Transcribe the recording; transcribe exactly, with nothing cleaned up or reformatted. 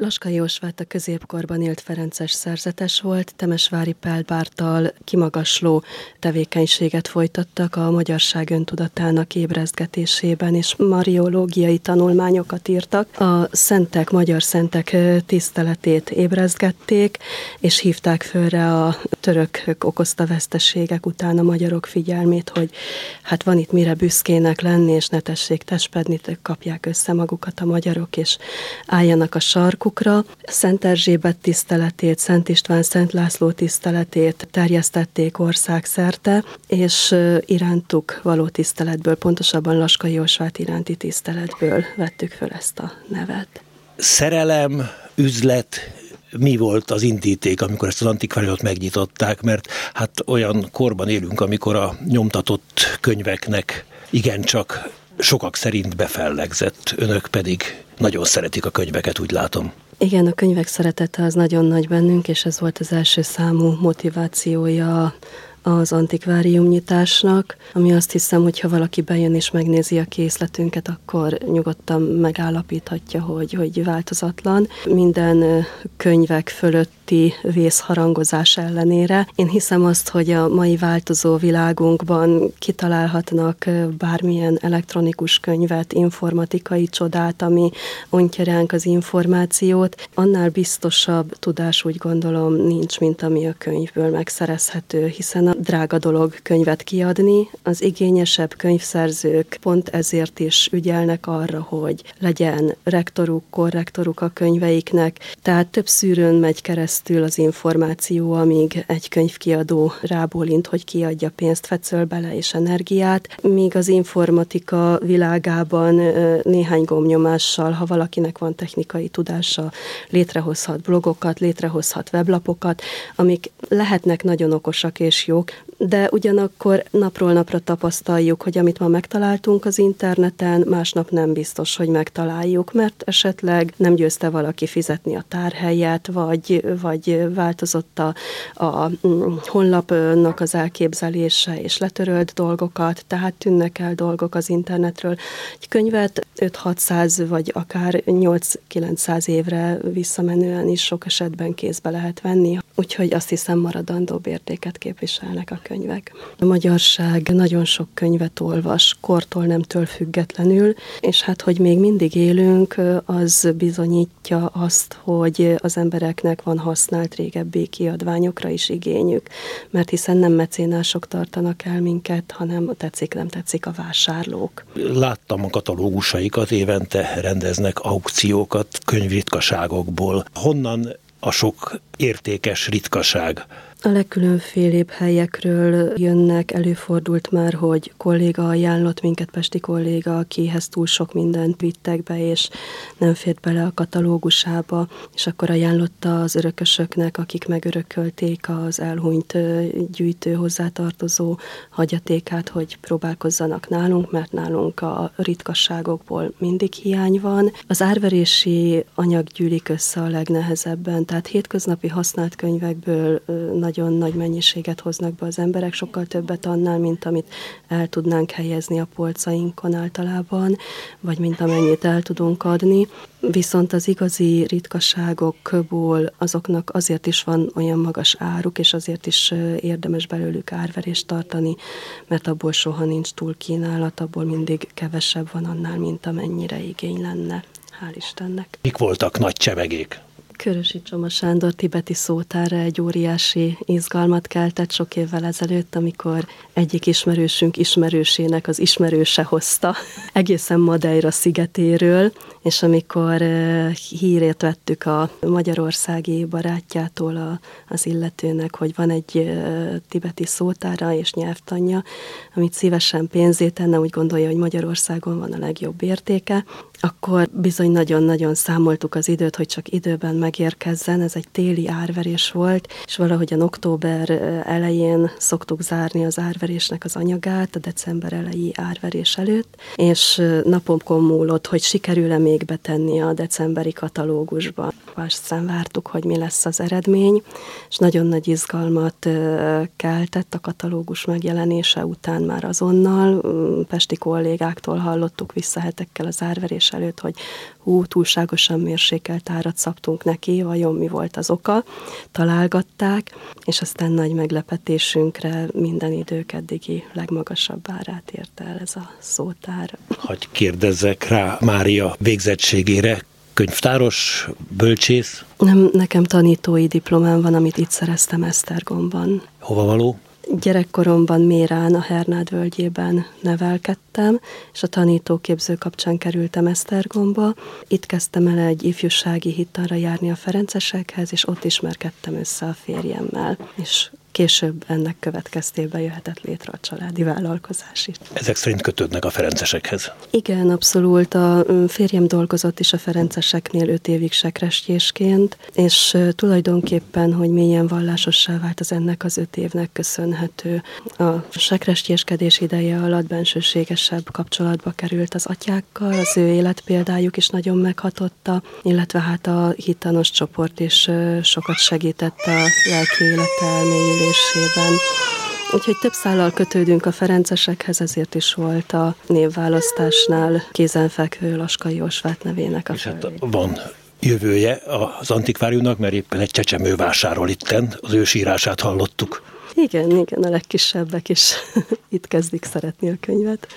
Laskay Jósvát a középkorban élt ferences szerzetes volt, Temesvári Pál Bárttal kimagasló tevékenységet folytattak a magyarság öntudatának ébrezgetésében, és mariológiai tanulmányokat írtak. A szentek, magyar szentek tiszteletét ébrezgették, és hívták fölre a törökök okozta veszteségek után a magyarok figyelmét, hogy hát van itt mire büszkének lenni, és ne tessék testpedni, kapják össze magukat a magyarok, és álljanak a sarkukra. Szent Erzsébet tiszteletét, Szent István, Szent László tiszteletét terjesztették országszerte, és irántuk való tiszteletből, pontosabban Laskay Jósvát iránti tiszteletből vettük föl ezt a nevet. Szerelem, üzlet, mi volt az indíték, amikor ezt az antikváriumot megnyitották, mert hát olyan korban élünk, amikor a nyomtatott könyveknek igencsak sokak szerint befellegzett, önök pedig nagyon szeretik a könyveket, úgy látom. Igen, a könyvek szeretete az nagyon nagy bennünk, és ez volt az első számú motivációja az antikvárium nyitásnak, ami azt hiszem, hogy ha valaki bejön és megnézi a készletünket, akkor nyugodtan megállapíthatja, hogy, hogy változatlan. Minden könyvek fölötti vészharangozás ellenére. Én hiszem azt, hogy a mai változó világunkban kitalálhatnak bármilyen elektronikus könyvet, informatikai csodát, ami ontja ránk az információt. Annál biztosabb tudás, úgy gondolom, nincs, mint ami a könyvből megszerezhető, hiszen a drága dolog könyvet kiadni. Az igényesebb könyvszerzők pont ezért is ügyelnek arra, hogy legyen rektoruk, korrektoruk a könyveiknek, tehát több szűrőn megy keresztül az információ, amíg egy könyvkiadó rábólint, hogy kiadja, pénzt fecöl bele és energiát, míg az informatika világában néhány gombnyomással, ha valakinek van technikai tudása, létrehozhat blogokat, létrehozhat weblapokat, amik lehetnek nagyon okosak és jók, de ugyanakkor napról napra tapasztaljuk, hogy amit ma megtaláltunk az interneten, másnap nem biztos, hogy megtaláljuk, mert esetleg nem győzte valaki fizetni a tárhelyet, vagy, vagy változott a, a honlapnak az elképzelése, és letörölt dolgokat, tehát tűnnek el dolgok az internetről. Egy könyvet öt-hatszáz vagy akár nyolc-kilencszáz évre visszamenően is sok esetben kézbe lehet venni, úgyhogy azt hiszem maradandóbb értéket képviselnek a könyvek. A magyarság nagyon sok könyvet olvas, kortól nemtől függetlenül, és hát, hogy még mindig élünk, az bizonyítja azt, hogy az embereknek van használt régebbi kiadványokra is igényük, mert hiszen nem mecénások tartanak el minket, hanem tetszik, nem tetszik a vásárlók. Láttam a katalógusaikat, évente rendeznek aukciókat könyvritkaságokból. Honnan a sok értékes ritkaság? A legkülönfélébb helyekről jönnek, előfordult már, hogy kolléga ajánlott minket, pesti kolléga, akihez túl sok mindent vittek be, és nem fért bele a katalógusába, és akkor ajánlotta az örökösöknek, akik megörökölték az elhunyt gyűjtő hozzátartozó hagyatékát, hogy próbálkozzanak nálunk, mert nálunk a ritkasságokból mindig hiány van. Az árverési anyag gyűlik össze a legnehezebben, tehát hétköznapi használt könyvekből nagy nagyon nagy mennyiséget hoznak be az emberek, sokkal többet annál, mint amit el tudnánk helyezni a polcainkon általában, vagy mint amennyit el tudunk adni. Viszont az igazi ritkaságokból azoknak azért is van olyan magas áruk, és azért is érdemes belőlük árverést tartani, mert abból soha nincs túl kínálat, abból mindig kevesebb van annál, mint amennyire igény lenne. Hál' Istennek. Mik voltak nagy csemegék? Körösi Csoma Sándor tibeti szótára egy óriási izgalmat keltett sok évvel ezelőtt, amikor egyik ismerősünk ismerősének az ismerőse hozta egészen Madeira szigetéről, és amikor hírét vettük a magyarországi barátjától a, az illetőnek, hogy van egy tibeti szótára és nyelvtanja, amit szívesen pénzét tenne, úgy gondolja, hogy Magyarországon van a legjobb értéke, akkor bizony nagyon-nagyon számoltuk az időt, hogy csak időben megérkezzen. Ez egy téli árverés volt, és valahogyan október elején szoktuk zárni az árverésnek az anyagát, a december eleji árverés előtt, és napokon múlott, hogy sikerül-e még betenni a decemberi katalógusba. Aztán vártuk, hogy mi lesz az eredmény, és nagyon nagy izgalmat keltett a katalógus megjelenése után már azonnal. Pesti kollégáktól hallottuk vissza hetekkel az árverés előtt, hogy hú, túlságosan mérsékelt árat szabtunk neki, vajon mi volt az oka. Találgatták, és aztán nagy meglepetésünkre minden idők eddigi legmagasabb árát érte el ez a szótár. Hagy kérdezzek rá Mária végzettségére, könyvtáros, bölcsész? Nem, nekem tanítói diplomám van, amit itt szereztem Esztergomban. Hova való? Gyerekkoromban Mérán, a Hernád völgyében nevelkedtem, és a tanítóképző kapcsán kerültem Esztergomba. Itt kezdtem el egy ifjúsági hittanra járni a ferencesekhez, és ott ismerkedtem össze a férjemmel, és később ennek következtében jöhetett létre a családi vállalkozás is. Ezek szerint kötődnek a ferencesekhez? Igen, abszolút. A férjem dolgozott is a ferenceseknél öt évig sekrestjésként, és tulajdonképpen, hogy mélyen vallásossá vált, az ennek az öt évnek köszönhető. A sekrestjéskedés ideje alatt bensőségesebb kapcsolatba került az atyákkal, az ő életpéldájuk is nagyon meghatotta, illetve hát a hittanos csoport is sokat segített a lelki élete elmélyülésében. Úgyhogy több szállal kötődünk a ferencesekhez, ezért is volt a névválasztásnál kézenfekvő Laskai Osvát nevének a És hát fölé. van jövője az antikváriumnak, mert éppen egy csecsemő vásárol itten, az ő sírását hallottuk. Igen, igen, a legkisebbek is itt kezdik szeretni a könyvet.